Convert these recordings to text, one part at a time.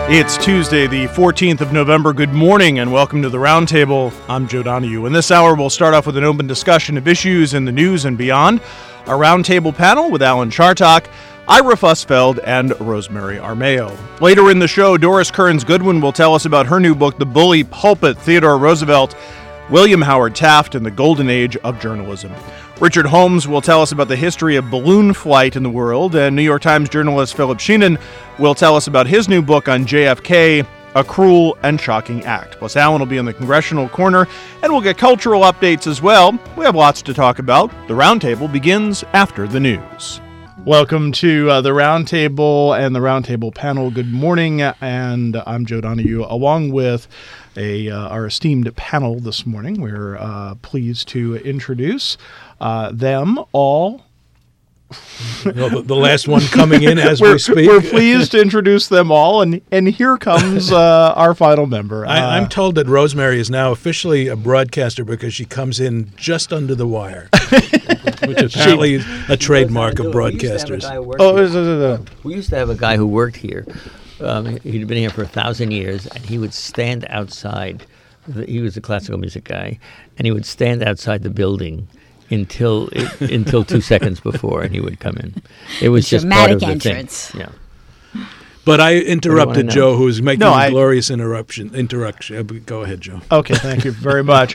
It's Tuesday, the 14th of November. Good morning and welcome to the Roundtable. I'm Joe Donahue. In this hour, we'll start off with an open discussion of issues in the news and beyond. A roundtable panel with Alan Chartock, Ira Fussfeld, and Rosemary Armao. Later in the show, Doris Kearns Goodwin will tell us about her new book, The Bully Pulpit, Theodore Roosevelt, William Howard Taft, and the Golden Age of Journalism. Richard Holmes will tell us about the history of balloon flight in the world, and New York Times journalist Philip Sheenan will tell us about his new book on JFK, A Cruel and Shocking Act. Plus, Alan will be in the Congressional Corner, and we'll get cultural updates as well. We have lots to talk about. The Roundtable begins after the news. Welcome to the Roundtable and the Roundtable panel. Good morning, and I'm Joe Donahue, along with our esteemed panel this morning. We're pleased to introduce them all. The last one coming in as we speak. We're pleased to introduce them all, and here comes our final member. I'm told that Rosemary is now officially a broadcaster because she comes in just under the wire, which is apparently a trademark of broadcasters. We used to have a guy who worked here. He'd been here for 1,000 years, and he would stand outside. He was a classical music guy, and he would stand outside the building until 2 seconds before, and he would come in. It was just part of the entrance. thing. Yeah. But I interrupted Joe, who was making a glorious interruption. Go ahead, Joe. Okay, thank you very much.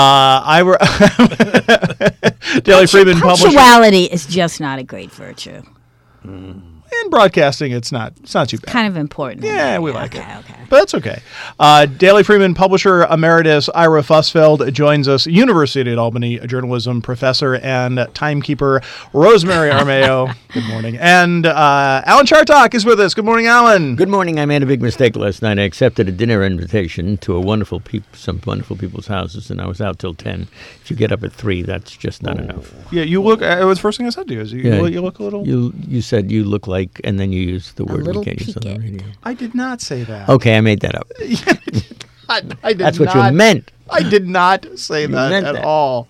Daily Freeman publisher. Punctuality is just not a great virtue. In broadcasting, it's not too bad. Kind of important. Yeah, we like it. Okay. But that's okay. Daily Freeman publisher emeritus Ira Fussfeld joins us, University at Albany journalism professor and timekeeper Rosemary Armao. Good morning. And Alan Chartock is with us. Good morning, Alan. Good morning. I made a big mistake last night. I accepted a dinner invitation to some wonderful people's houses, and I was out till 10. If you get up at 3, that's just not enough. Yeah, you look. It was the first thing I said to you. Is you look a little. You said you look like. And then you use the word little weekend on the radio. I did not say that. Okay, I made that up. I did That's not. what you meant. I did not say that at that. all.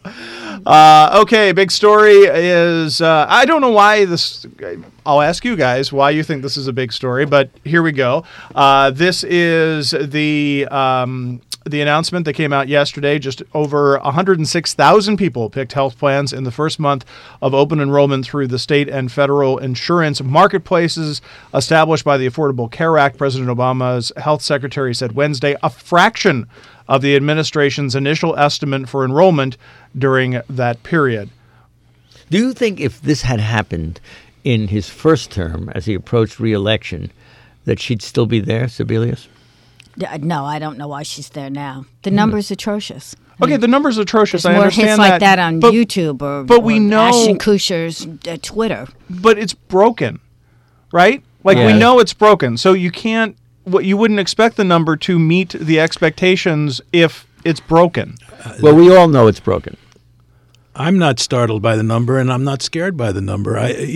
Okay, big story is, I don't know why this, I'll ask you guys why you think this is a big story, but here we go. This is the announcement that came out yesterday. Just over 106,000 people picked health plans in the first month of open enrollment through the state and federal insurance marketplaces established by the Affordable Care Act. President Obama's health secretary said Wednesday a fraction of the administration's initial estimate for enrollment during that period. Do you think if this had happened in his first term as he approached re-election that she'd still be there, Sebelius? No, I don't know why she's there now. The number's atrocious. Okay, the number's atrocious. There's I more understand hits like that on YouTube or we know, Ashton Kutcher's Twitter. But it's broken, right? Like we know it's broken, so you can't. You wouldn't expect the number to meet the expectations if it's broken. Well, we all know it's broken. I'm not startled by the number, and I'm not scared by the number.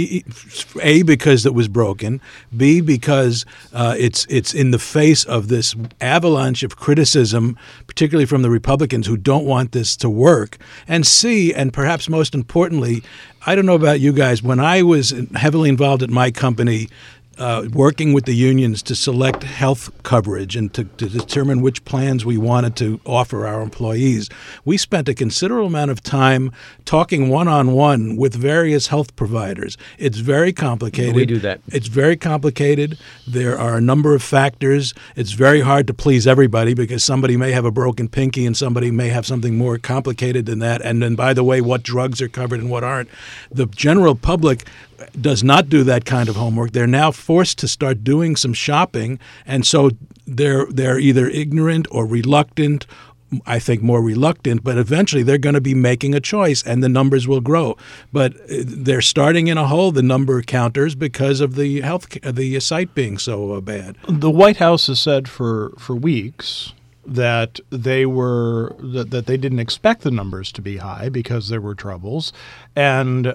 A, because it was broken. B, because it's in the face of this avalanche of criticism, particularly from the Republicans who don't want this to work. And C, and perhaps most importantly, I don't know about you guys, when I was heavily involved at my company, working with the unions to select health coverage and to determine which plans we wanted to offer our employees, we spent a considerable amount of time talking one-on-one with various health providers. It's very complicated. We do that. It's very complicated. There are a number of factors. It's very hard to please everybody because somebody may have a broken pinky and somebody may have something more complicated than that. And then, by the way, what drugs are covered and what aren't. The general public does not do that kind of homework. They're now forced to start doing some shopping, and so they're either ignorant or reluctant. I think more reluctant, but eventually they're going to be making a choice, and the numbers will grow. But they're starting in a hole, the number counters, because of the site being so bad. The White House has said for weeks that that they didn't expect the numbers to be high because there were troubles, and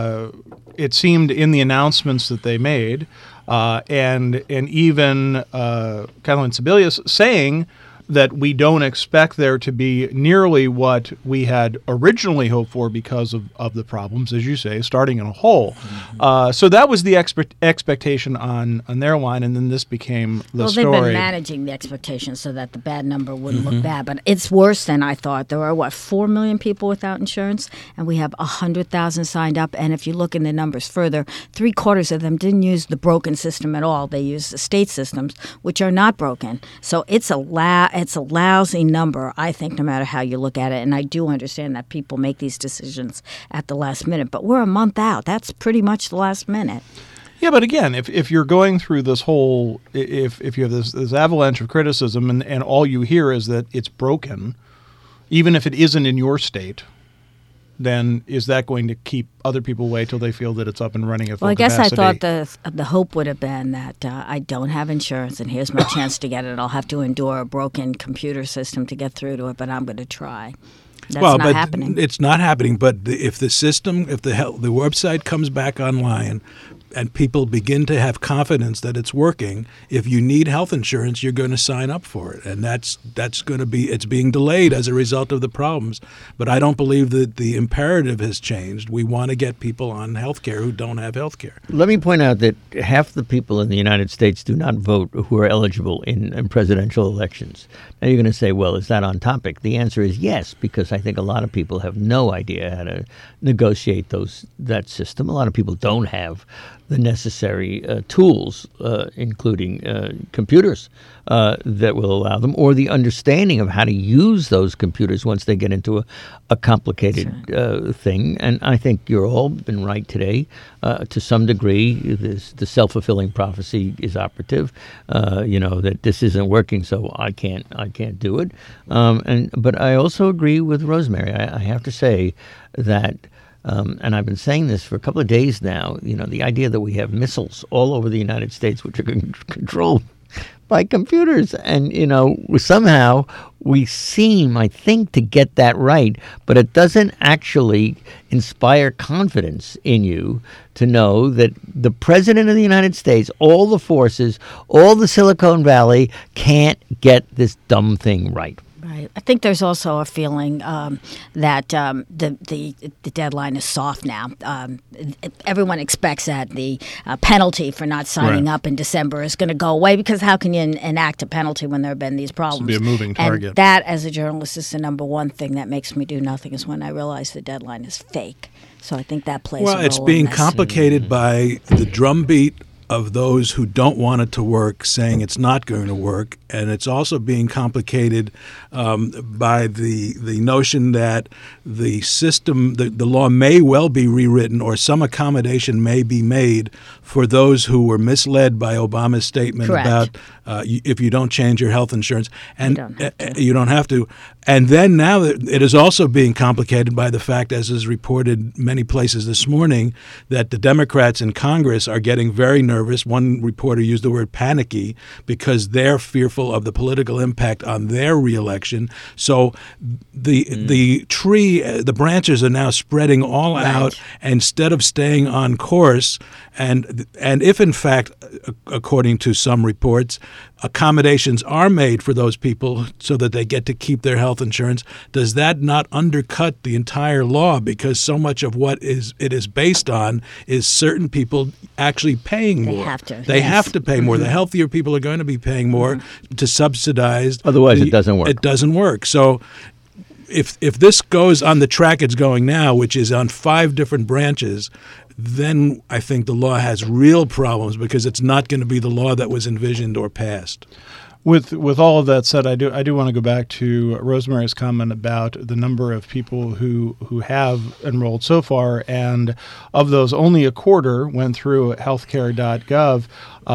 it seemed in the announcements that they made, and even Kathleen Sebelius saying that we don't expect there to be nearly what we had originally hoped for because of the problems, as you say, starting in a hole. Mm-hmm. So that was the expectation on their line, and then this became the story. Well, they've been managing the expectations so that the bad number wouldn't look bad, but it's worse than I thought. There are, 4 million people without insurance, and we have 100,000 signed up, and if you look in the numbers further, 3/4 of them didn't use the broken system at all. They used the state systems, which are not broken. So it's a lousy number, I think, no matter how you look at it. And I do understand that people make these decisions at the last minute. But we're a month out. That's pretty much the last minute. Yeah, but again, if you're going through this whole, if you have this avalanche of criticism and all you hear is that it's broken, even if it isn't in your state, then is that going to keep other people away till they feel that it's up and running at full capacity? Well, I guess I thought the hope would have been that I don't have insurance and here's my chance to get it. I'll have to endure a broken computer system to get through to it, but I'm going to try. That's not happening. It's not happening. But if the system, if the website comes back online, and people begin to have confidence that it's working, if you need health insurance, you're going to sign up for it. And that's going to be, it's being delayed as a result of the problems. But I don't believe that the imperative has changed. We want to get people on health care who don't have health care. Let me point out that half the people in the United States do not vote who are eligible in presidential elections. Now you're going to say, well, is that on topic? The answer is yes, because I think a lot of people have no idea how to negotiate that system. A lot of people don't have the necessary tools, including computers, that will allow them, or the understanding of how to use those computers once they get into a complicated thing. And I think you're all been right today. To some degree, the self-fulfilling prophecy is operative. That this isn't working, so I can't do it. But I also agree with Rosemary. I have to say that. And I've been saying this for a couple of days now, the idea that we have missiles all over the United States which are controlled by computers. And, somehow we seem, I think, to get that right, but it doesn't actually inspire confidence in you to know that the President of the United States, all the forces, all the Silicon Valley can't get this dumb thing right. Right. I think there's also a feeling that the deadline is soft now. Everyone expects that the penalty for not signing up in December is going to go away, because how can you enact a penalty when there have been these problems? It's be a moving target. And that, as a journalist, is the number one thing that makes me do nothing, is when I realize the deadline is fake. So I think that plays a role. Well, it's being complicated by the drumbeat of those who don't want it to work, saying it's not going to work. And it's also being complicated by the notion that the system, the law may well be rewritten, or some accommodation may be made for those who were misled by Obama's statement about if you don't change your health insurance. And you don't have to. And then now it is also being complicated by the fact, as is reported many places this morning, that the Democrats in Congress are getting very nervous. One reporter used the word panicky, because they're fearful of the political impact on their reelection. So the branches are now spreading all out instead of staying on course. And if, in fact, according to some reports, accommodations are made for those people so that they get to keep their health insurance, does that not undercut the entire law? Because so much of what it is based on is certain people actually paying more. They have to pay more. The healthier people are going to be paying more to subsidize. Otherwise, it doesn't work. It doesn't work. So if this goes on the track it's going now, which is on 5 different branches, then I think the law has real problems, because it's not going to be the law that was envisioned or passed. With all of that said, I do want to go back to Rosemary's comment about the number of people who have enrolled so far, and of those, only a quarter went through healthcare.gov.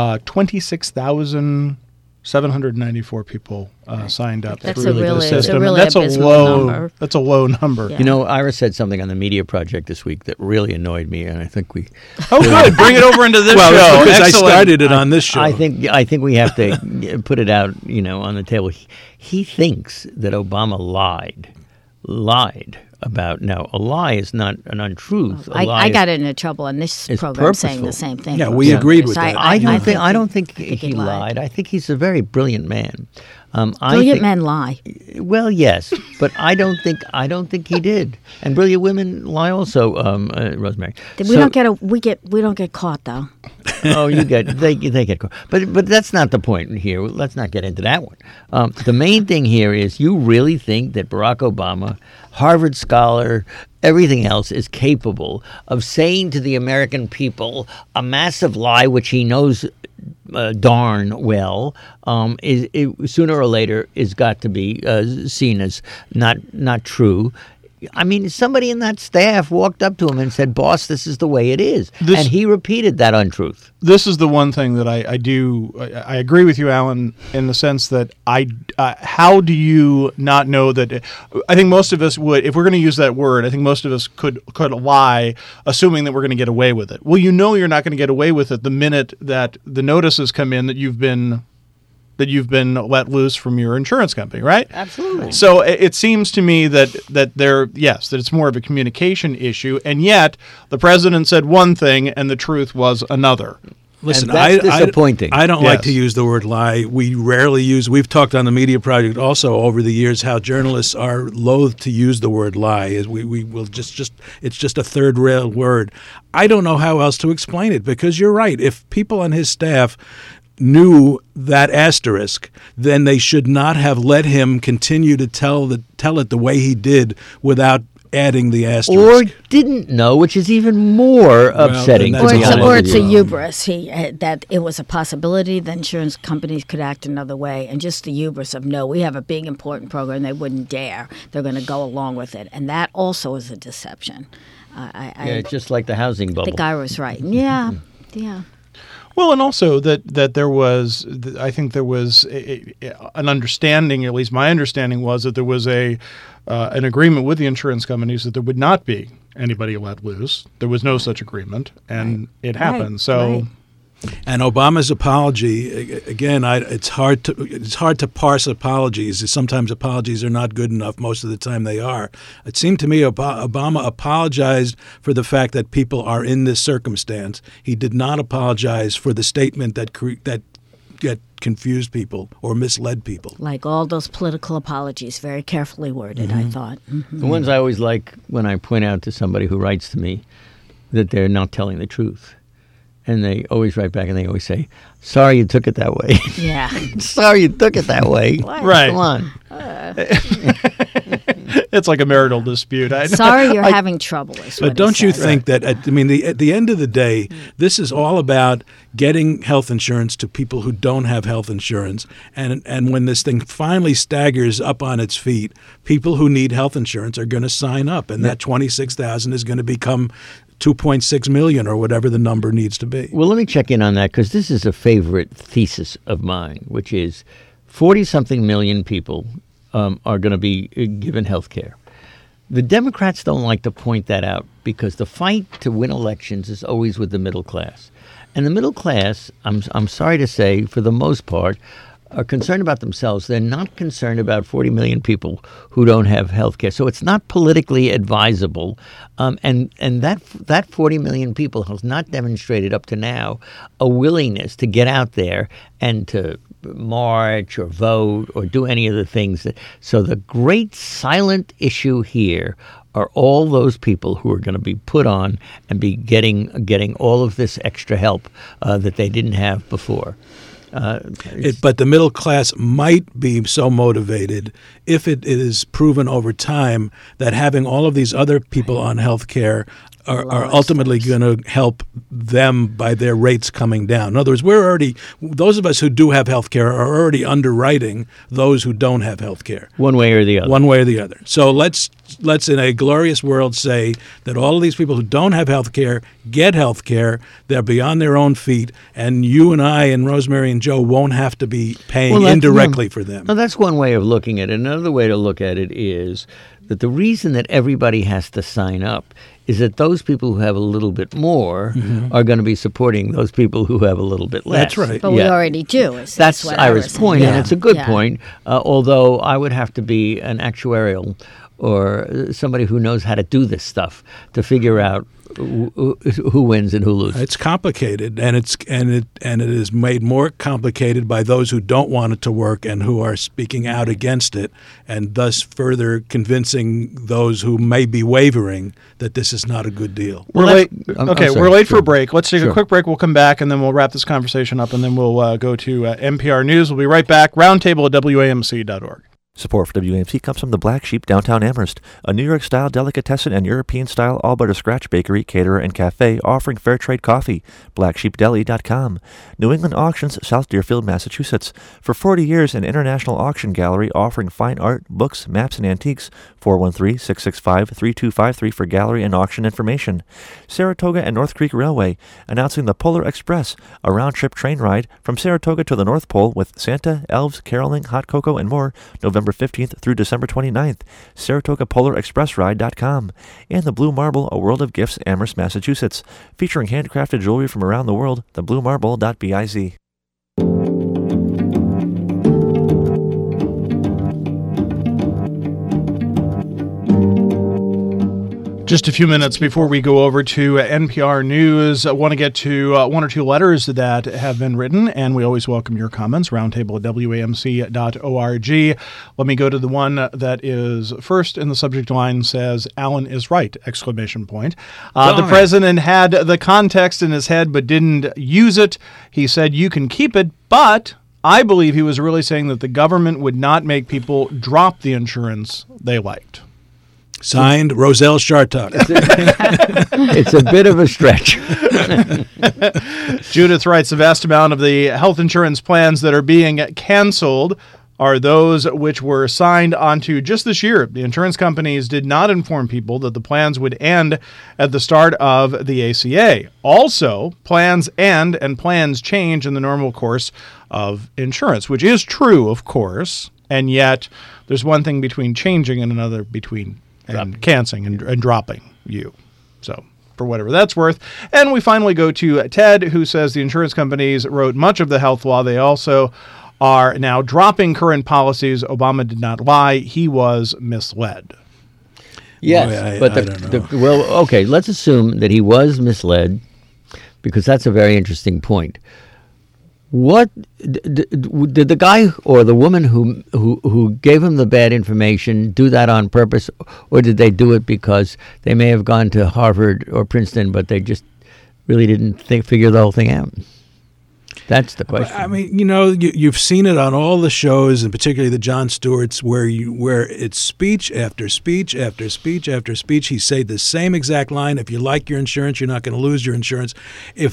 26,794 people signed up through the system. That's a low number. Yeah. Ira said something on the Media Project this week that really annoyed me, and I think we. Oh, good! Bring it over into this show. Because I started it on this show. I think we have to put it out, on the table. He thinks that Obama lied about. Now, a lie is not an untruth. A lie I got into trouble on this is program saying purposeful. the same thing. Yeah, for we years. agreed with that. I don't think he he lied. I think he's a very brilliant man. Brilliant men lie. Well, yes, but I don't think he did. And brilliant women lie also, Rosemary. We don't get caught though. Oh, they get caught. But that's not the point here. Let's not get into that one. The main thing here is, you really think that Barack Obama, Harvard scholar, everything else, is capable of saying to the American people a massive lie which he knows darn well, sooner or later is got to be seen as not true. I mean, somebody in that staff walked up to him and said, "Boss, this is the way it is," and he repeated that untruth. This is the one thing that I do. I agree with you, Alan, in the sense that how do you not know that? I think most of us would, if we're going to use that word, I think most of us could lie, assuming that we're going to get away with it. Well, you know you're not going to get away with it the minute that the notices come in that you've been let loose from your insurance company, right? Absolutely. So it seems to me that it's more of a communication issue, and yet the president said one thing and the truth was another. Listen, and that's disappointing. I don't like to use the word lie. We rarely use. We've talked on the Media Project also over the years how journalists are loath to use the word lie. We will just it's just a third rail word. I don't know how else to explain it, because you're right. If people on his staff knew that asterisk, then they should not have let him continue to tell it the way he did without adding the asterisk. Or didn't know, which is even more upsetting. then that's Or it's a hubris. That it was a possibility that insurance companies could act another way, and just the hubris of, no, we have a big important program, they wouldn't dare. They're going to go along with it, and that also is a deception. Just like the housing bubble. The guy was right. Yeah. Well, and also that there was, I think there was an understanding, at least my understanding was that there was an agreement with the insurance companies that there would not be anybody let loose. There was no such agreement, and it happened. Right. So. Right. And Obama's apology, again, it's hard to parse apologies. Sometimes apologies are not good enough. Most of the time they are. It seemed to me Obama apologized for the fact that people are in this circumstance. He did not apologize for the statement that confused people or misled people. Like all those political apologies, very carefully worded, I thought. Mm-hmm. The ones I always like when I point out to somebody who writes to me that they're not telling the truth. And they always write back and they always say, "Sorry you took it that way." Yeah. Sorry you took it that way. What? Right. Come on. It's like a marital dispute. Sorry you're having trouble. But don't you think that, at the end of the day, this is all about getting health insurance to people who don't have health insurance. And when this thing finally staggers up on its feet, people who need health insurance are going to sign up. And that 26,000 is going to become 2.6 million or whatever the number needs to be. Well, let me check in on that, because this is a favorite thesis of mine, which is 40-something million people are going to be given health care. The Democrats don't like to point that out, because the fight to win elections is always with the middle class. And the middle class, I'm sorry to say, for the most part, are concerned about themselves. They're not concerned about 40 million people who don't have health care. So it's not politically advisable. And that 40 million people has not demonstrated up to now a willingness to get out there and to march or vote or do any of the things. So the great silent issue here are all those people who are going to be put on and be getting all of this extra help that they didn't have before. But the middle class might be so motivated if it is proven over time that having all of these other people on health care are ultimately going to help them by their rates coming down. In other words, those of us who do have health care are already underwriting those who don't have health care. One way or the other. One way or the other. So let's in a glorious world say that all of these people who don't have health care get health care, they'll be on their own feet, and you and I and Rosemary and Joe won't have to be paying indirectly for them. No, that's one way of looking at it. Another way to look at it is that the reason that everybody has to sign up is that those people who have a little bit more are going to be supporting those people who have a little bit less. That's right. But we already do. That's what Ira's point, saying. and it's a good point, although I would have to be an actuarial or somebody who knows how to do this stuff to figure out who wins and who loses. It's complicated, and it is made more complicated by those who don't want it to work and who are speaking out against it, and thus further convincing those who may be wavering that this is not a good deal. We're late. Sorry. We're late for a break. Let's take Sure. a quick break. We'll come back, and then we'll wrap this conversation up, and then we'll go to NPR News. We'll be right back. Roundtable at WAMC.org. Support for WAMC comes from the Black Sheep Downtown Amherst, a New York-style delicatessen and European-style all-but-a-scratch bakery, caterer, and cafe offering fair trade coffee. BlackSheepDeli.com. New England Auctions, South Deerfield, Massachusetts. For 40 years, an international auction gallery offering fine art, books, maps, and antiques. 413-665-3253 for gallery and auction information. Saratoga and North Creek Railway, announcing the Polar Express, a round-trip train ride from Saratoga to the North Pole with Santa, elves, caroling, hot cocoa, and more, November 15th through December 29th. SaratogaPolarExpressRide.com. And the Blue Marble, a world of gifts, Amherst, Massachusetts, featuring handcrafted jewelry from around the world. TheBlueMarble.biz. Just a few minutes before we go over to NPR News, I want to get to one or two letters that have been written, and we always welcome your comments. Roundtable at WAMC.org. Let me go to the one that is first in the subject line, says, "Alan is right!" ! The president had the context in his head but didn't use it. He said, "You can keep it, but..." I believe he was really saying that the government would not make people drop the insurance they liked. Signed, Roselle Shartok. It's a bit of a stretch. Judith writes, the vast amount of the health insurance plans that are being canceled are those which were signed onto just this year. The insurance companies did not inform people that the plans would end at the start of the ACA. Also, plans end and plans change in the normal course of insurance, which is true, of course, and yet there's one thing between changing and another between canceling and dropping you. So for whatever that's worth. And we finally go to Ted, who says the insurance companies wrote much of the health law. They also are now dropping current policies. Obama did not lie. He was misled. Yes, Boy, I don't know. Well, okay, let's assume that he was misled, because that's a very interesting point. What did the guy or the woman who gave him the bad information do that on purpose, or did they do it because they may have gone to Harvard or Princeton, but they just really didn't figure the whole thing out? That's the question. I mean, you've seen it on all the shows, and particularly the Jon Stewart's, where it's speech after speech after speech after speech. He said the same exact line: "If you like your insurance, you're not going to lose your insurance." If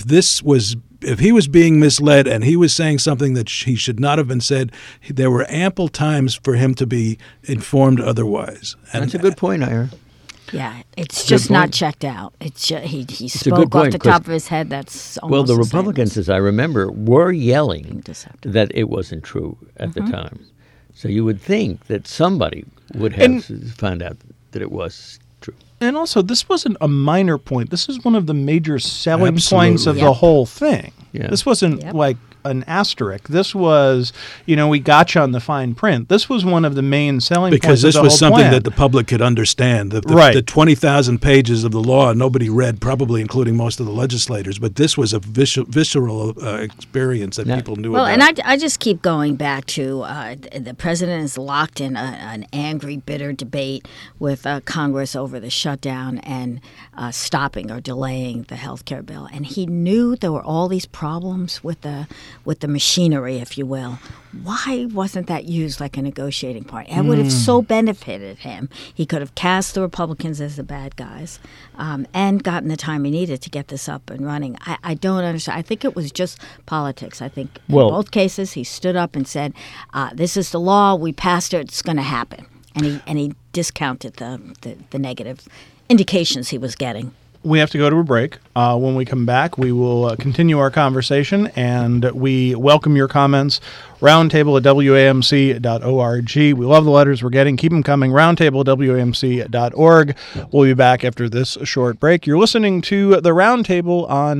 he was being misled and he was saying something that he should not have been said, there were ample times for him to be informed otherwise. And that's a good point, Ira. Yeah, it's just not checked out. It's just, he a spoke good point, off the top of his head. That's almost well, the the same Republicans, as I remember, were yelling Deceptive. that it wasn't true at the time. So you would think that somebody would have found out that it was true. And also, this wasn't a minor point. This is one of the major selling Absolutely. points of Yep. the whole thing. Yeah. This wasn't Yep. like an asterisk. This was, we got you on the fine print. This was one of the main selling because points this of the was whole something plan. that the public could understand. Right. The 20,000 pages of the law nobody read, probably including most of the legislators. But this was a visceral experience that people knew Well, about. and I just keep going back to the president is locked in an angry, bitter debate with Congress over the shutdown and stopping or delaying the health care bill. And he knew there were all these problems with the machinery, if you will. Why wasn't that used like a negotiating part? It would have so benefited him. He could have cast the Republicans as the bad guys and gotten the time he needed to get this up and running. I don't understand. I think it was just politics. I think in both cases he stood up and said, this is the law. We passed it. It's going to happen. And he discounted the negative indications he was getting. We have to go to a break. When we come back, we will continue our conversation, and we welcome your comments. Roundtable at WAMC.org. We love the letters we're getting. Keep them coming. Roundtable at WAMC.org. We'll be back after this short break. You're listening to The Roundtable on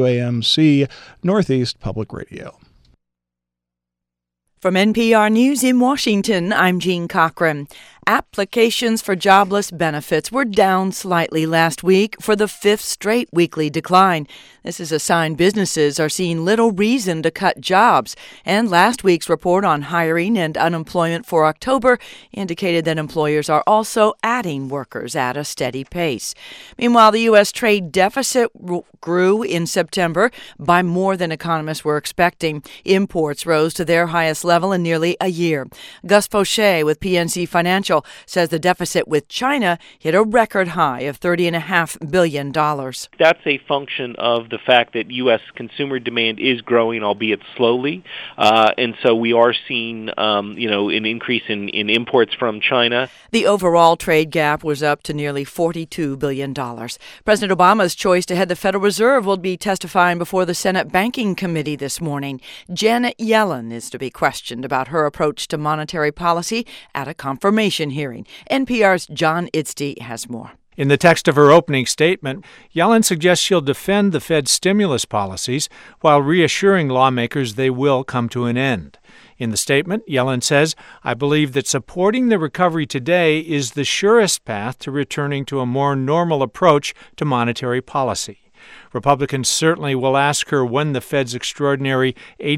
WAMC Northeast Public Radio. From NPR News in Washington, I'm Jean Cochran. Applications for jobless benefits were down slightly last week for the fifth straight weekly decline. This is a sign businesses are seeing little reason to cut jobs. And last week's report on hiring and unemployment for October indicated that employers are also adding workers at a steady pace. Meanwhile, the U.S. trade deficit grew in September by more than economists were expecting. Imports rose to their highest level in nearly a year. Gus Fauché with PNC Financial says the deficit with China hit a record high of $30.5 billion. That's a function of the fact that U.S. consumer demand is growing, albeit slowly, and so we are seeing, an increase in imports from China. The overall trade gap was up to nearly $42 billion. President Obama's choice to head the Federal Reserve will be testifying before the Senate Banking Committee this morning. Janet Yellen is to be questioned about her approach to monetary policy at a confirmation hearing. NPR's John Itzty has more. In the text of her opening statement, Yellen suggests she'll defend the Fed's stimulus policies while reassuring lawmakers they will come to an end. In the statement, Yellen says, "I believe that supporting the recovery today is the surest path to returning to a more normal approach to monetary policy." Republicans certainly will ask her when the Fed's extraordinary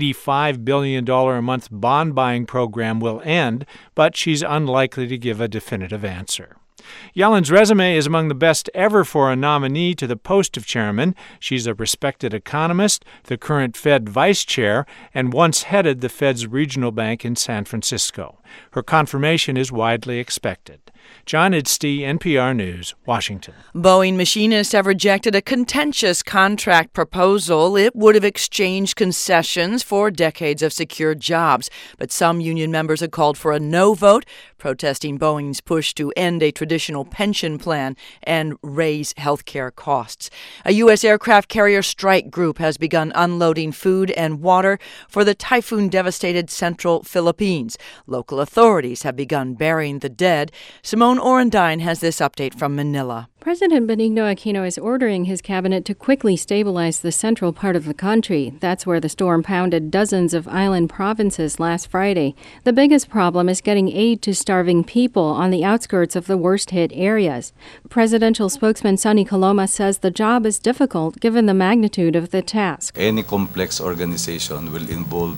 $85 billion a month bond buying program will end, but she's unlikely to give a definitive answer. Yellen's resume is among the best ever for a nominee to the post of chairman. She's a respected economist, the current Fed vice chair, and once headed the Fed's regional bank in San Francisco. Her confirmation is widely expected. John Itzty, NPR News, Washington. Boeing machinists have rejected a contentious contract proposal. It would have exchanged concessions for decades of secure jobs. But some union members have called for a no vote, protesting Boeing's push to end a traditional pension plan and raise health care costs. A U.S. aircraft carrier strike group has begun unloading food and water for the typhoon-devastated central Philippines. Local authorities have begun burying the dead. Simone Orendine has this update from Manila. President Benigno Aquino is ordering his cabinet to quickly stabilize the central part of the country. That's where the storm pounded dozens of island provinces last Friday. The biggest problem is getting aid to starving people on the outskirts of the worst-hit areas. Presidential spokesman Sonny Coloma says the job is difficult given the magnitude of the task. Any complex organization will involve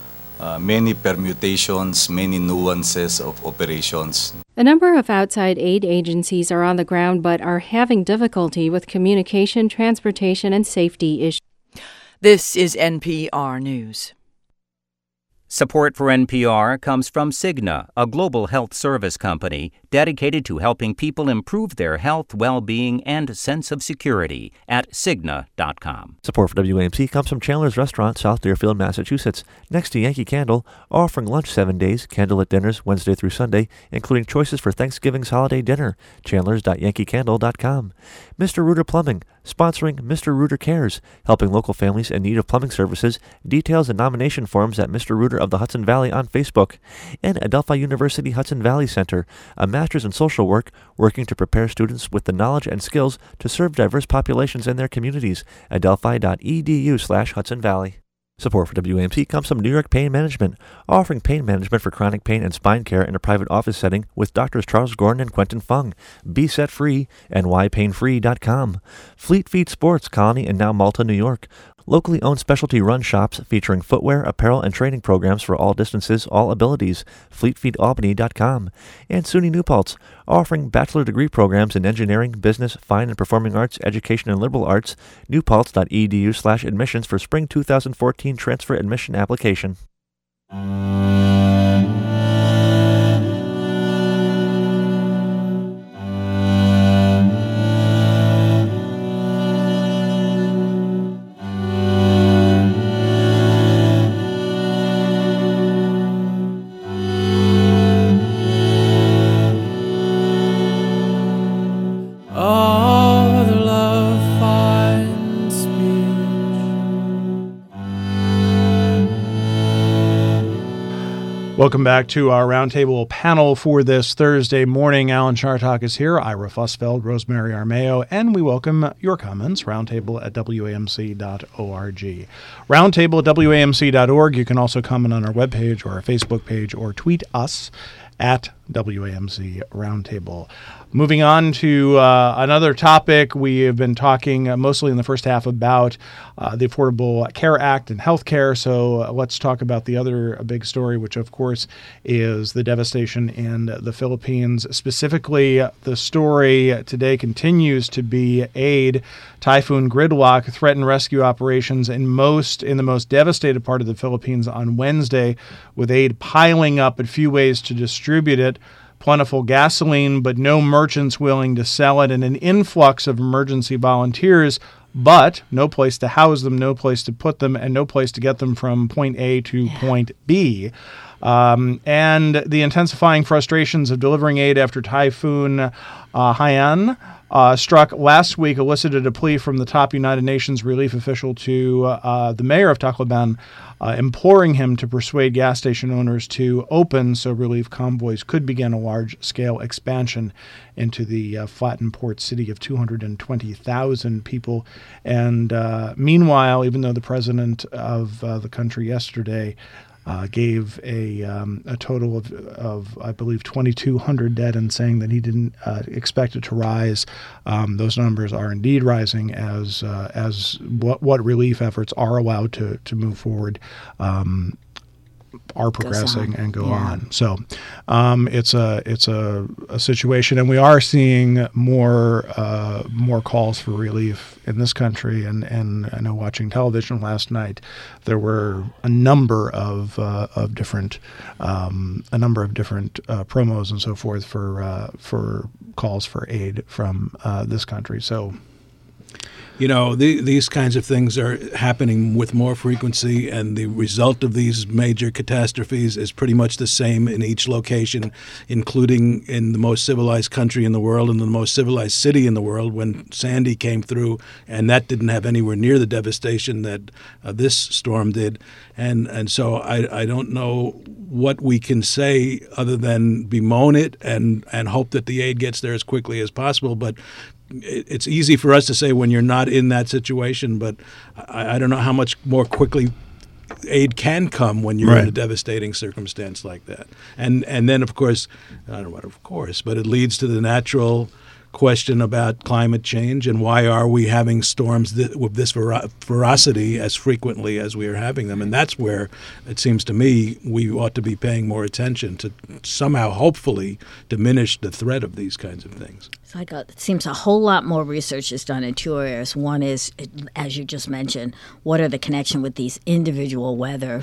many permutations, many nuances of operations. A number of outside aid agencies are on the ground but are having difficulty with communication, transportation, and safety issues. This is NPR News. Support for NPR comes from Cigna, a global health service company dedicated to helping people improve their health, well-being, and sense of security at Cigna.com. Support for WAMC comes from Chandler's Restaurant, South Deerfield, Massachusetts, next to Yankee Candle, offering lunch 7 days, candlelit dinners Wednesday through Sunday, including choices for Thanksgiving's holiday dinner. Chandlers.yankeecandle.com. Mr. Rooter Plumbing, sponsoring Mr. Rooter Cares, helping local families in need of plumbing services. Details and nomination forms at Mr. Rooter of the Hudson Valley on Facebook. And Adelphi University Hudson Valley Center, a master's in social work working to prepare students with the knowledge and skills to serve diverse populations in their communities. Adelphi.edu/Hudson Valley. Support for WAMC comes from New York Pain Management, offering pain management for chronic pain and spine care in a private office setting with Drs. Charles Gordon and Quentin Fung. Be set free, nypainfree.com. Fleet Feet Sports, Colony and now Malta, New York. Locally owned specialty run shops featuring footwear, apparel, and training programs for all distances, all abilities. FleetFeetAlbany.com. And SUNY New Paltz, offering bachelor degree programs in engineering, business, fine and performing arts, education, and liberal arts. newpaltz.edu/admissions for spring 2014 transfer admission application. Welcome back to our roundtable panel for this Thursday morning. Alan Chartock is here, Ira Fussfeld, Rosemary Armeo, and we welcome your comments, roundtable at WAMC.org. Roundtable at WAMC.org. You can also comment on our webpage or our Facebook page or tweet us at WAMC Roundtable. Moving on to another topic, we have been talking mostly in the first half about the Affordable Care Act and health care. So let's talk about the other big story, which of course is the devastation in the Philippines. Specifically, the story today continues to be aid. Typhoon Gridlock threatened rescue operations in the most devastated part of the Philippines on Wednesday, with aid piling up at few ways to distribute it. Plentiful gasoline, but no merchants willing to sell it, and an influx of emergency volunteers, but no place to house them, no place to put them, and no place to get them from point A to point B. And the intensifying frustrations of delivering aid after Typhoon Haiyan struck last week elicited a plea from the top United Nations relief official to the mayor of Tacloban, imploring him to persuade gas station owners to open so relief convoys could begin a large-scale expansion into the flattened port city of 220,000 people. And meanwhile, even though the president of the country yesterday gave a total of I believe 2,200 dead, and saying that he didn't expect it to rise. Those numbers are indeed rising as what relief efforts are allowed to move forward are progressing and go on. So it's a situation, and we are seeing more calls for relief in this country. And I know, watching television last night, there were a number of different promos and so forth for calls for aid from this country. So. You know, these kinds of things are happening with more frequency, and the result of these major catastrophes is pretty much the same in each location, including in the most civilized country in the world and the most civilized city in the world when Sandy came through, and that didn't have anywhere near the devastation that this storm did. And so I don't know what we can say other than bemoan it and hope that the aid gets there as quickly as possible. But it's easy for us to say when you're not in that situation, but I don't know how much more quickly aid can come when you're in a devastating circumstance like that. And then, of course, I don't know what of course, but it leads to the natural question about climate change and why are we having storms with this ferocity as frequently as we are having them. And that's where it seems to me we ought to be paying more attention to somehow hopefully diminish the threat of these kinds of things. So it seems a whole lot more research is done in two areas. One is, as you just mentioned, what are the connection with these individual weather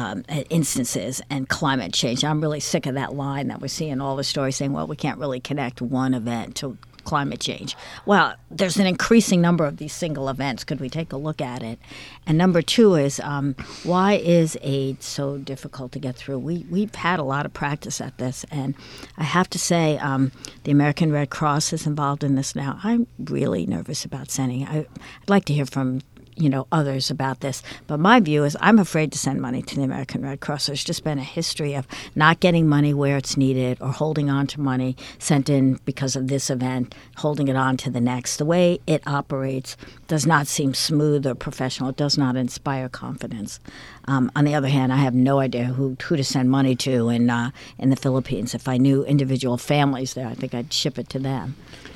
instances and climate change. I'm really sick of that line that we're seeing all the stories saying, well, we can't really connect one event to climate change. Well, there's an increasing number of these single events. Could we take a look at it? And number two is, why is aid so difficult to get through? We've had a lot of practice at this, and I have to say the American Red Cross is involved in this now. I'm really nervous about sending. I'd like to hear from others about this. But my view is I'm afraid to send money to the American Red Cross. There's just been a history of not getting money where it's needed or holding on to money sent in because of this event, holding it on to the next. The way it operates does not seem smooth or professional. It does not inspire confidence. On the other hand, I have no idea who to send money to in the Philippines. If I knew individual families there, I think I'd ship it to them.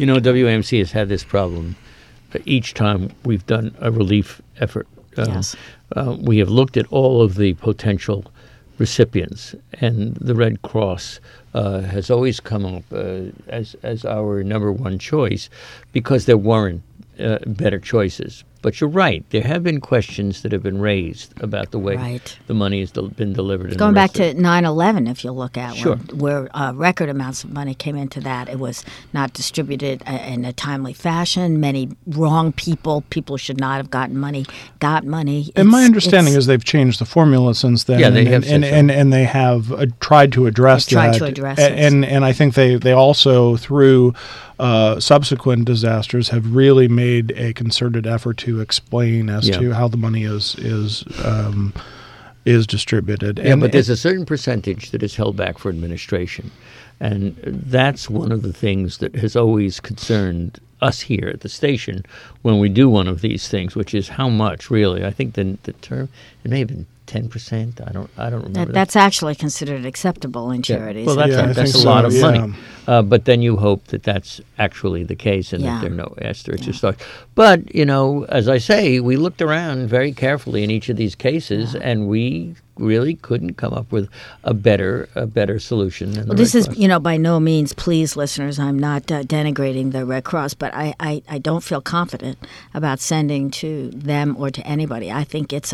WAMC has had this problem. Each time we've done a relief effort, we have looked at all of the potential recipients, and the Red Cross has always come up as our number one choice because there weren't better choices. But you're right. There have been questions that have been raised about the way the money has been delivered. It's going back to 9/11, if you look at where record amounts of money came into that. It was not distributed in a timely fashion. Many wrong people should not have gotten money, got money. And my understanding is they've changed the formula since then. Yeah, they have. And they have tried to address that. And I think they also, through subsequent disasters, have really made a concerted effort to explain as to how the money is distributed. Yeah, but there's a certain percentage that is held back for administration, and that's one of the things that has always concerned us here at the station when we do one of these things, which is how much really. I think the term, it may have been 10%. I don't remember. That's actually considered acceptable in charities. Well, that's a lot of money. But then you hope that that's actually the case and that there are no asterisks. But, as I say, we looked around very carefully in each of these cases, and we really couldn't come up with a better solution than the Red Cross. Is, by no means, please, listeners, I'm not denigrating the Red Cross, but I don't feel confident about sending to them or to anybody. I think it's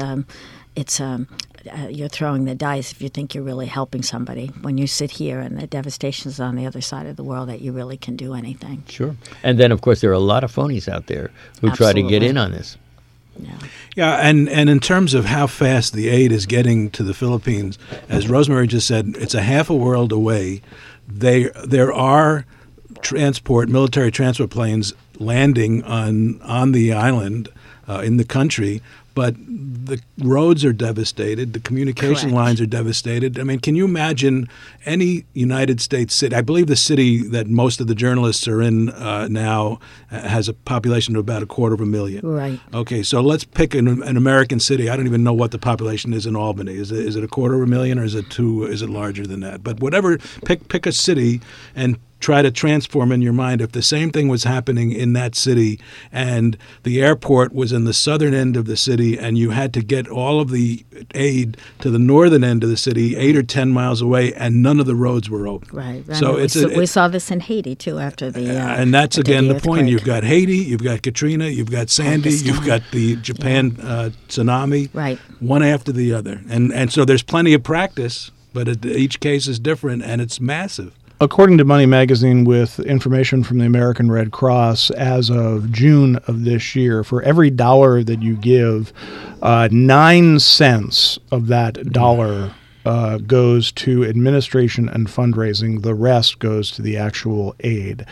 you're throwing the dice if you think you're really helping somebody when you sit here and the devastation is on the other side of the world that you really can do anything. Sure. And then, of course, there are a lot of phonies out there who try to get in on this. Yeah, and in terms of how fast the aid is getting to the Philippines, as Rosemary just said, it's a half a world away. There are military transport planes landing on the island in the country, but the roads are devastated. The communication lines are devastated. I mean, can you imagine any United States city? I believe the city that most of the journalists are in now has a population of about 250,000. Right. Okay, so let's pick an American city. I don't even know what the population is in Albany. Is it 250,000 or is it larger than that? But whatever, pick a city and try to transform in your mind if the same thing was happening in that city and the airport was in the southern end of the city and you had to get all of the aid to the northern end of the city 8 or 10 miles away and none of the roads were open. Right. So we saw this in Haiti too after the and that's again the point. You've got Haiti, you've got Katrina, you've got Sandy, you've got the Japan tsunami, right, one after the other. And so there's plenty of practice, but each case is different and it's massive. According to Money Magazine, with information from the American Red Cross, as of June of this year, for every dollar that you give, 9 cents of that dollar goes to administration and fundraising. The rest goes to the actual aid.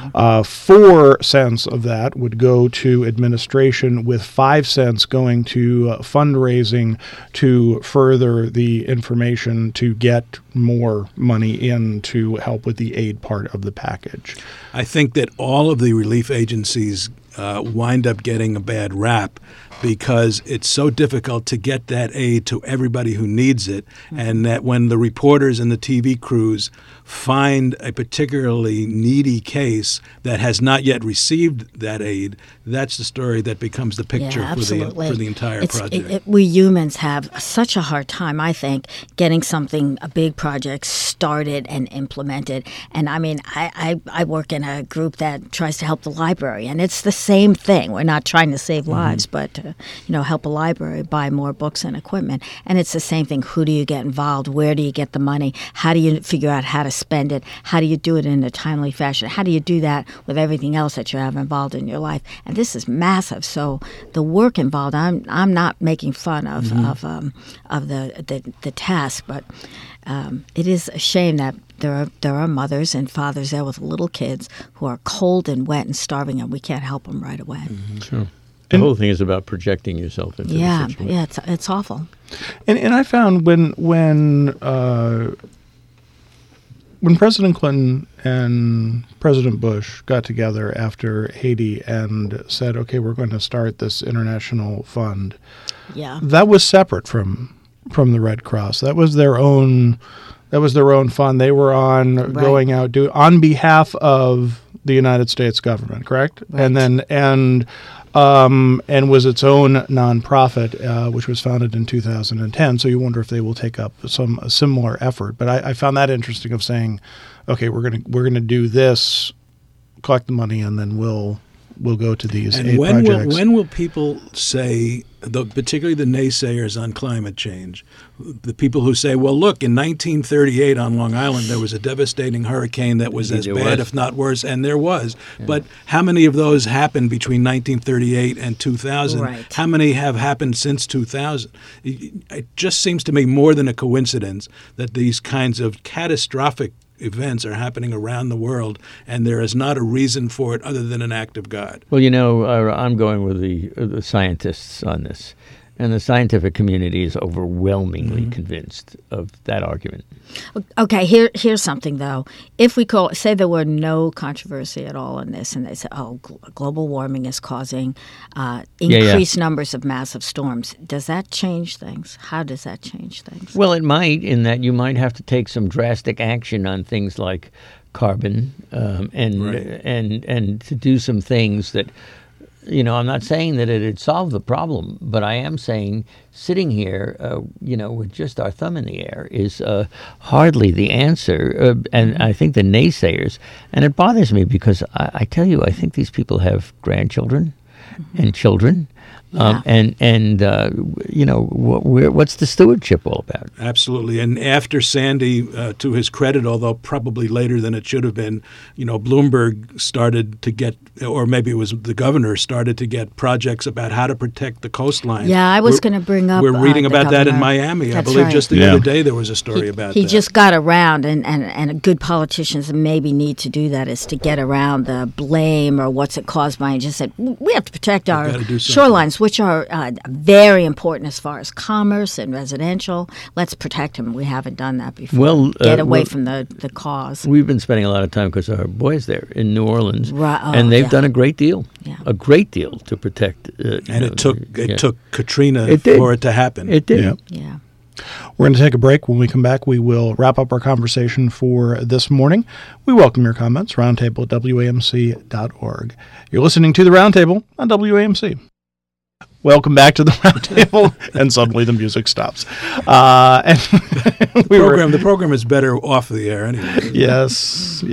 4 cents of that would go to administration, with 5 cents going to fundraising to further the information to get more money in to help with the aid part of the package. I think that all of the relief agencies wind up getting a bad rap because it's so difficult to get that aid to everybody who needs it, and that when the reporters and the TV crews find a particularly needy case that has not yet received that aid, that's the story that becomes the picture for the entire project. We humans have such a hard time, I think, getting a big project started and implemented. And I mean, I work in a group that tries to help the library, and it's the same thing. We're not trying to save lives, but help a library buy more books and equipment. And it's the same thing. Who do you get involved? Where do you get the money? How do you figure out how to spend it? How do you do it in a timely fashion? How do you do that with everything else that you have involved in your life? And this is massive. So the work involved, I'm not making fun of the task, but it is a shame that there are mothers and fathers there with little kids who are cold and wet and starving, and we can't help them right away. Sure. The whole thing is about projecting yourself into the situation. Yeah, it's awful. And I found when President Clinton and President Bush got together after Haiti and said, "Okay, we're going to start this international fund," that was separate from the Red Cross. That was their own fund. They were going out on behalf of the United States government, correct? Right. And was its own nonprofit, which was founded in 2010. So you wonder if they will take up a similar effort. But I found that interesting, of saying, okay, we're gonna do this, collect the money, and then we'll go to these aid projects. When will people say, particularly the naysayers on climate change, the people who say, well, look, in 1938 on Long Island, there was a devastating hurricane that was as bad, if not worse, and there was. Yeah. But how many of those happened between 1938 and 2000? Right. How many have happened since 2000? It just seems to me more than a coincidence that these kinds of catastrophic events are happening around the world, and there is not a reason for it other than an act of God. Well, I'm going with the scientists on this. And the scientific community is overwhelmingly convinced of that argument. Okay, here's something, though. If we say there were no controversy at all in this, and they say, global warming is causing increased numbers of massive storms, does that change things? How does that change things? Well, it might, in that you might have to take some drastic action on things like carbon and to do some things that, I'm not saying that it'd solve the problem, but I am saying sitting here, with just our thumb in the air is hardly the answer. And I think the naysayers, and it bothers me because I tell you, I think these people have grandchildren and children. What's the stewardship all about? Absolutely. And after Sandy, to his credit, although probably later than it should have been, Bloomberg started to get, or maybe it was the governor, started to get projects about how to protect the coastline. Yeah, I was going to bring up. We're reading about that in Miami. That's I believe right. just the other day there was a story about that. He just got around, and good politicians maybe need to do that, is to get around the blame or what's it caused by, and just said, we have to protect our shorelines, which are very important as far as commerce and residential. Let's protect them. We haven't done that before. Well, get away from the cause. We've been spending a lot of time because our boys there in New Orleans, and they've done a great deal, to protect. And it took Katrina for it to happen. It did. Yeah. We're going to take a break. When we come back, we will wrap up our conversation for this morning. We welcome your comments. Roundtable at WAMC.org. You're listening to the Roundtable on WAMC. Welcome back to the Roundtable, and suddenly the music stops. The program is better off the air anyway. Yes.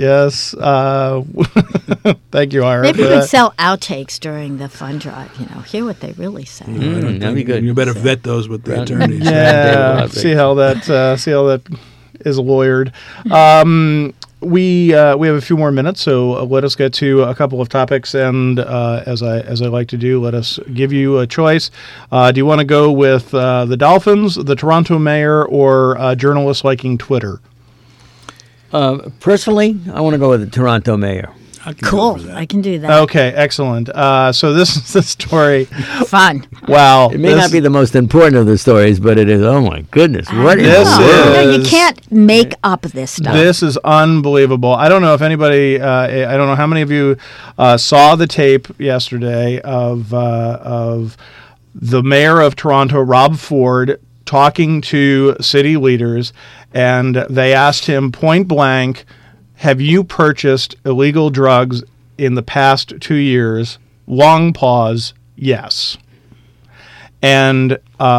Thank you, Ira. Maybe we could sell outtakes during the fund drive. Hear what they really say. That'd be good. You better vet those with the attorneys. Yeah, see how that is lawyered. We have a few more minutes, so let us get to a couple of topics. And as I like to do, let us give you a choice. Do you want to go with the Dolphins, the Toronto mayor, or journalists liking Twitter? Personally, I want to go with the Toronto mayor. Cool. I can do that. Okay, excellent. So this is the story. Fun. Wow. It may not be the most important of the stories, but it is. Oh my goodness! What is this? No, you can't make up this stuff. This is unbelievable. I don't know if anybody. I don't know how many of you saw the tape yesterday of the mayor of Toronto, Rob Ford, talking to city leaders, and they asked him point blank, have you purchased illegal drugs in the past 2 years? Long pause, yes. And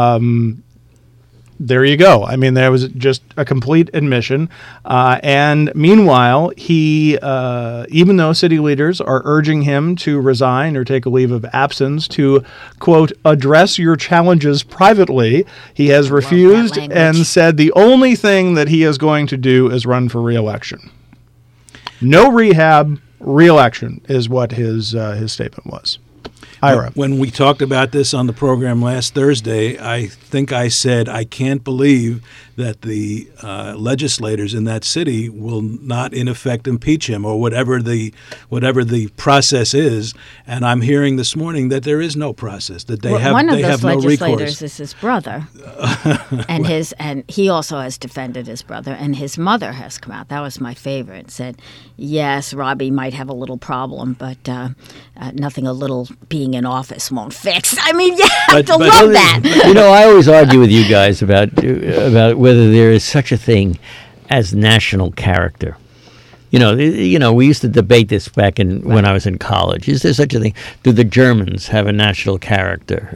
there you go. I mean, there was just a complete admission. And meanwhile, he, even though city leaders are urging him to resign or take a leave of absence to, quote, address your challenges privately, he has refused and said the only thing that he is going to do is run for re-election. No rehab, re-election is what his statement was. Ira. When we talked about this on the program last Thursday, I think I said I can't believe that the legislators in that city will not, in effect, impeach him or whatever the process is. And I'm hearing this morning that there is no process, that they have no recourse. One of those legislators is his brother, and he also has defended his brother. And his mother has come out. That was my favorite. Said, yes, Robbie might have a little problem, but nothing a little being in office won't fix. I mean, you have to love that. I always argue with you guys about whether there is such a thing as national character. We used to debate this back when I was in college. Is there such a thing? Do the Germans have a national character?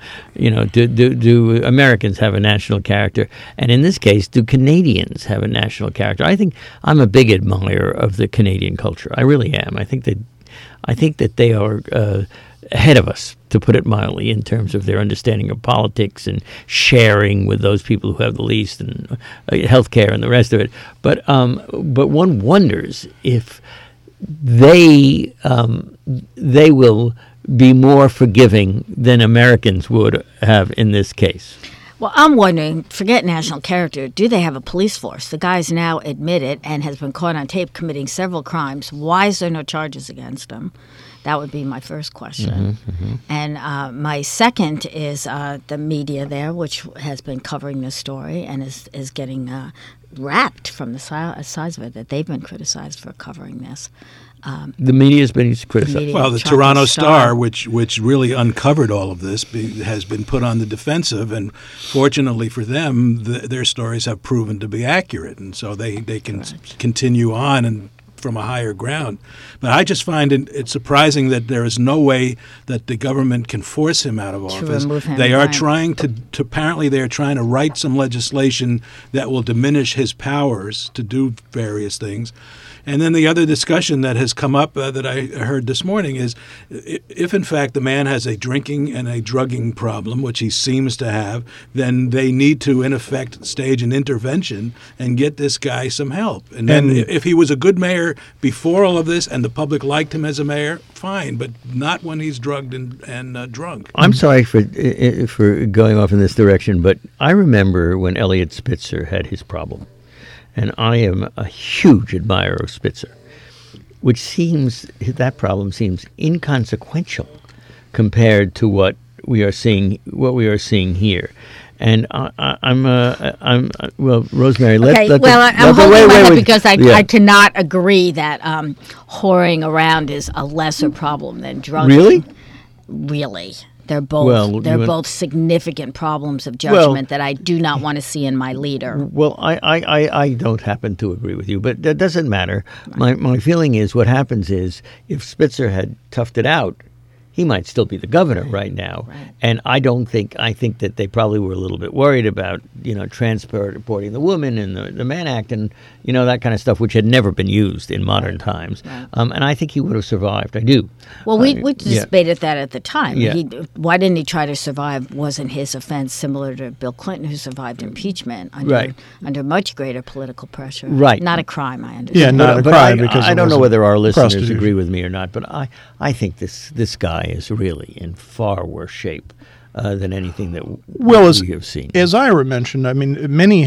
Do Americans have a national character? And in this case, do Canadians have a national character? I think I'm a big admirer of the Canadian culture. I really am. I think that they are ahead of us, to put it mildly, in terms of their understanding of politics and sharing with those people who have the least, and healthcare and the rest of it. But one wonders if they will be more forgiving than Americans would have in this case. Well, I'm wondering, forget national character, do they have a police force? The guy's now admitted and has been caught on tape committing several crimes. Why is there no charges against him? That would be my first question. And my second is the media there, which has been covering this story and is getting wrapped from the size of it, that they've been criticized for covering this. The media has been criticized. Well, the Toronto Star, which really uncovered all of this, has been put on the defensive, and fortunately for them, their stories have proven to be accurate, and so they can continue on and from a higher ground. But I just find it surprising that there is no way that the government can force him out of office. Remove him, they are right. trying to apparently they are trying to write some legislation that will diminish his powers to do various things. And then the other discussion that has come up that I heard this morning is if, in fact, the man has a drinking and a drugging problem, which he seems to have, then they need to, in effect, stage an intervention and get this guy some help. And then if he was a good mayor before all of this and the public liked him as a mayor, fine, but not when he's drugged and drunk. I'm sorry for going off in this direction, but I remember when Eliot Spitzer had his problem. And I am a huge admirer of Spitzer, that problem seems inconsequential compared to what we are seeing here. And I'm Rosemary. I'm holding my head because I cannot agree that whoring around is a lesser problem than drugging. Really. They're both significant problems of judgment that I do not want to see in my leader. Well, I don't happen to agree with you, but that doesn't matter. Right. My feeling is what happens is if Spitzer had toughed it out, he might still be the governor right now. Right. And I think that they probably were a little bit worried about, transporting the woman and the Mann Act and, that kind of stuff, which had never been used in modern times. Right. And I think he would have survived. I do. Well, we debated that at the time. Yeah. Why didn't he try to survive? Wasn't his offense similar to Bill Clinton, who survived impeachment under much greater political pressure? Right. Not a crime, I understand. Yeah, not a crime. Because I don't know whether our listeners agree with me or not, but I think this guy is really in far worse shape than anything that we have seen. As Ira mentioned, I mean, many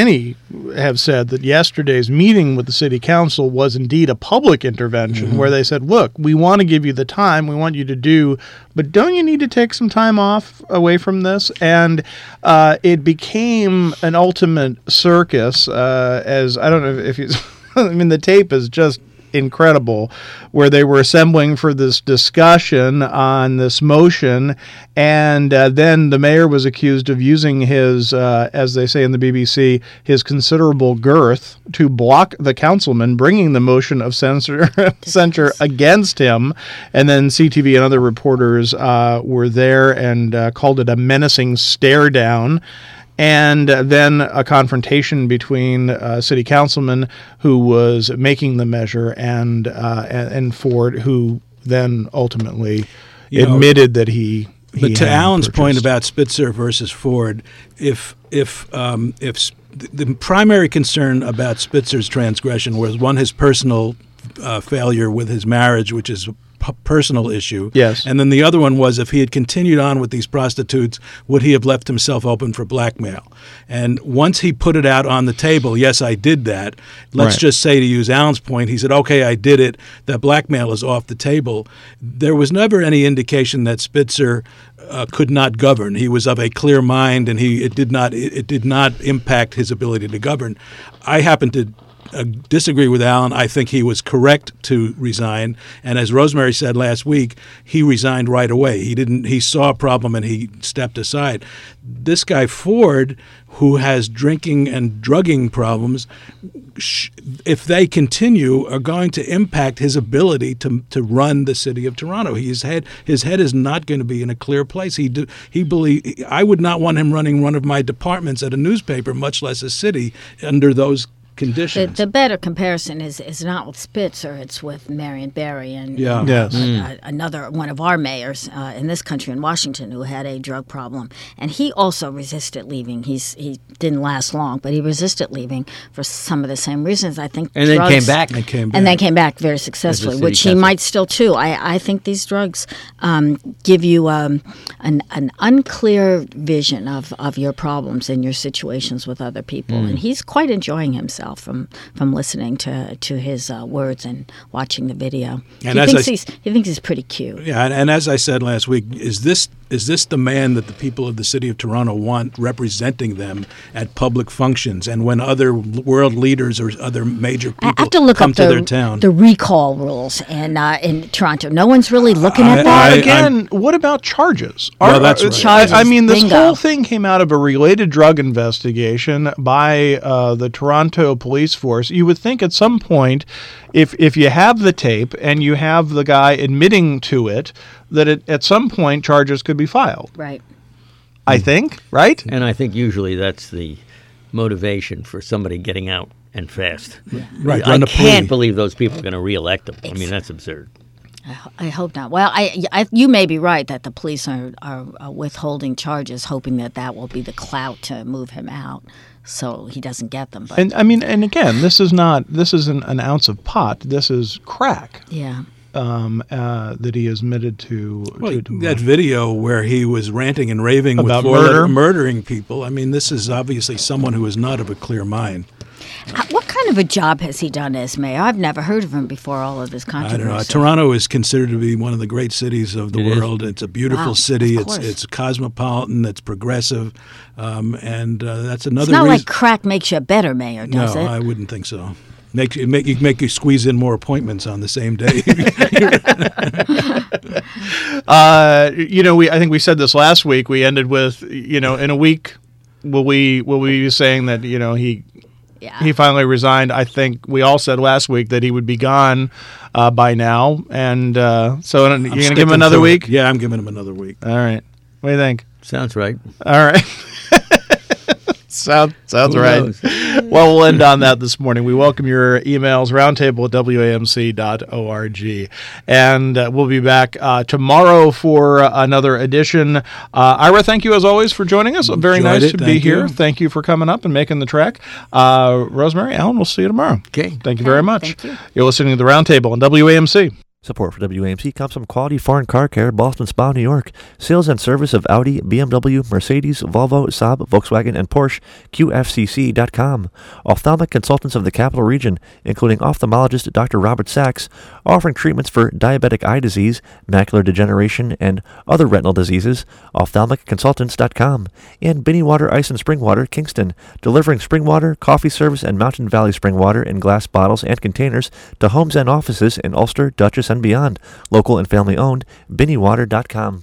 have said that yesterday's meeting with the city council was indeed a public intervention where they said, look, we want to give you the time, we want you to do, but don't you need to take some time off away from this? And it became an ultimate circus, as I don't know if you, I mean, the tape is just incredible, where they were assembling for this discussion on this motion, and then the mayor was accused of using his, as they say in the BBC, his considerable girth to block the councilman bringing the motion of censure against him, and then CTV and other reporters were there and called it a menacing stare down. And then a confrontation between a city councilman who was making the measure and Ford, who then ultimately admitted that he. But to Alan's point about Spitzer versus Ford, if the primary concern about Spitzer's transgression was his personal failure with his marriage, which is personal issue. Yes. And then the other one was if he had continued on with these prostitutes, would he have left himself open for blackmail? And once he put it out on the table, yes, I did that. Let's just say, to use Alan's point, he said, okay, I did it. That blackmail is off the table. There was never any indication that Spitzer could not govern. He was of a clear mind, and it did not impact his ability to govern. I happen to disagree with Alan. I think he was correct to resign, and as Rosemary said last week, he resigned right away. He saw a problem and he stepped aside. This guy Ford, who has drinking and drugging problems, if they continue, are going to impact his ability to run the city of Toronto. His head is not going to be in a clear place. I would not want him running one of my departments at a newspaper, much less a city, under those conditions. The better comparison is not with Spitzer, it's with Marion Barry and another one of our mayors in this country, in Washington, who had a drug problem. And he also resisted leaving. He didn't last long, but he resisted leaving for some of the same reasons. I think And drugs, then came back. And then came back very successfully, which he might still too. I think these drugs give you an unclear vision of your problems and your situations with other people. And he's quite enjoying himself. himself from listening to his words and watching the video. And he thinks he's pretty cute. Yeah, and as I said last week, is this the man that the people of the city of Toronto want representing them at public functions and when other world leaders or other major people I have to look come up to their town? The recall rules in Toronto. No one's really looking at that. Again, what about charges? Well, that's right. Charges, I mean, this bingo. whole thing came out of a related drug investigation by the Toronto police force. You would think at some point, if you have the tape and you have the guy admitting to it, that at some point charges could be filed. Right. I think, right? And I think usually that's the motivation for somebody getting out and fast. Yeah. Right. I can't believe those people are going to reelect him. I mean, that's absurd. I hope not. Well, you may be right that the police are withholding charges, hoping that will be the clout to move him out, so he doesn't get them. But And I mean, and again, this isn't an ounce of pot. This is crack. yeah. That he has admitted to. That video where he was ranting and raving about with murdering people. I mean, this is obviously someone who is not of a clear mind. What kind of a job has he done as mayor? I've never heard of him before all of this controversy. I don't know. Toronto is considered to be one of the great cities of the world. It's a beautiful city. It's cosmopolitan. It's progressive, and that's another. It's not reason. like crack makes you a better mayor, does it? No, I wouldn't think so. Make you squeeze in more appointments on the same day. I think we said this last week. We ended with, in a week, will we be saying that he finally resigned? I think we all said last week that he would be gone by now, and so you're going to give him another week? Yeah, I'm giving him another week. All right. What do you think? Sounds right. All right. Sounds right. Well, we'll end on that this morning. We welcome your emails, roundtable@wamc.org. And we'll be back tomorrow for another edition. Ira, thank you as always for joining us. Very nice to be here. Thank you for coming up and making the trek. Rosemary, Alan, we'll see you tomorrow. Okay. Thank you very much. Thank you. You're listening to The Roundtable on WAMC. Support for WAMC comes from Quality Foreign Car Care, Boston Spa, New York. Sales and service of Audi, BMW, Mercedes, Volvo, Saab, Volkswagen, and Porsche. QFCC.com. Ophthalmic consultants of the Capital Region, including ophthalmologist Dr. Robert Sachs, offering treatments for diabetic eye disease, macular degeneration, and other retinal diseases. Ophthalmicconsultants.com. And Binny Water Ice and Spring Water, Kingston, delivering spring water, coffee service, and Mountain Valley spring water in glass bottles and containers to homes and offices in Ulster, Dutchess, and beyond. Local and family owned. BinnyWater.com.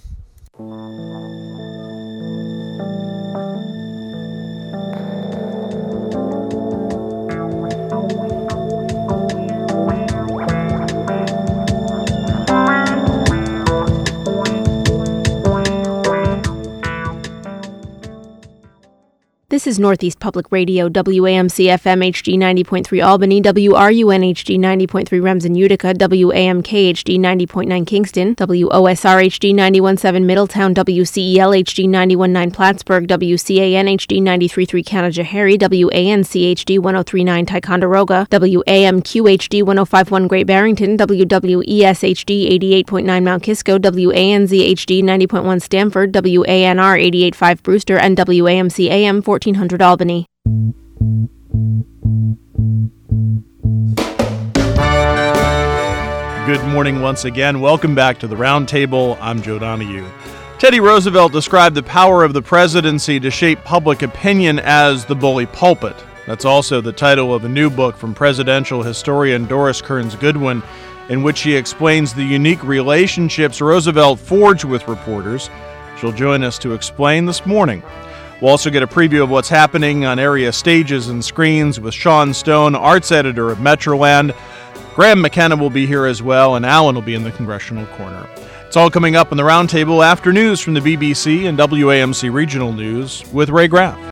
This is Northeast Public Radio, WAMC FM HD 90.3 Albany, WRUN HD 90.3 Remsen Utica, WAMK HD 90.9 Kingston, WOSR HD 91.7 Middletown, WCEL HD 91.9 Plattsburgh, WCAN HD 93.3 Canajoharie, WANC HD 103.9 Ticonderoga, WAMQ HD 105.1 Great Barrington, WWES HD 88.9 Mount Kisco, WANZ HD 90.1 Stamford, WANR 88.5 Brewster, and WAMC AM 1400 Albany. Good morning once again. Welcome back to the Roundtable. I'm Joe Donahue. Teddy Roosevelt described the power of the presidency to shape public opinion as the bully pulpit. That's also the title of a new book from presidential historian Doris Kearns Goodwin, in which she explains the unique relationships Roosevelt forged with reporters. She'll join us to explain this morning. We'll also get a preview of what's happening on area stages and screens with Sean Stone, arts editor of Metroland. Graham McKenna will be here as well, and Alan will be in the Congressional Corner. It's all coming up in the Roundtable after news from the BBC and WAMC Regional News with Ray Graff.